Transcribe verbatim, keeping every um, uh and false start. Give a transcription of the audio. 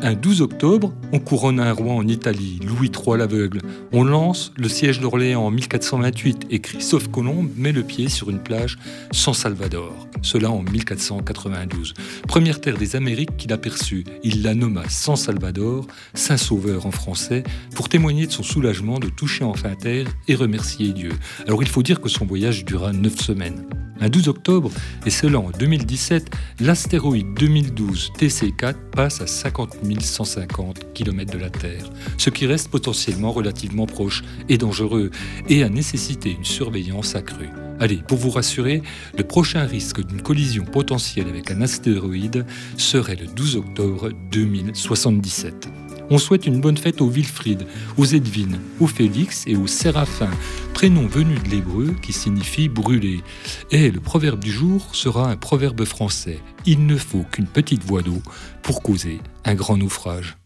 Un douze octobre, on couronne un roi en Italie, Louis trois l'aveugle. On lance le siège d'Orléans en mille quatre cent vingt-huit et Christophe Colomb met le pied sur une plage San Salvador. Cela en mille quatre cent quatre-vingt-douze. Première terre des Amériques qu'il aperçut. Il la nomma San Salvador, Saint-Sauveur en français, pour témoigner de son soulagement de toucher enfin terre et remercier Dieu. Alors il faut dire que son voyage dura neuf semaines. Un douze octobre, et cela en deux mille dix-sept, l'astéroïde deux mille douze T C quatre passe à cinquante mille cent cinquante kilomètres de la Terre, ce qui reste potentiellement relativement proche et dangereux, et a nécessité une surveillance accrue. Allez, pour vous rassurer, le prochain risque d'une collision potentielle avec un astéroïde serait le douze octobre deux mille soixante-dix-sept. On souhaite une bonne fête aux Wilfried, aux Edwin, aux Félix et aux Séraphin, prénoms venus de l'hébreu qui signifie brûler. Et le proverbe du jour sera un proverbe français. Il ne faut qu'une petite voie d'eau pour causer un grand naufrage.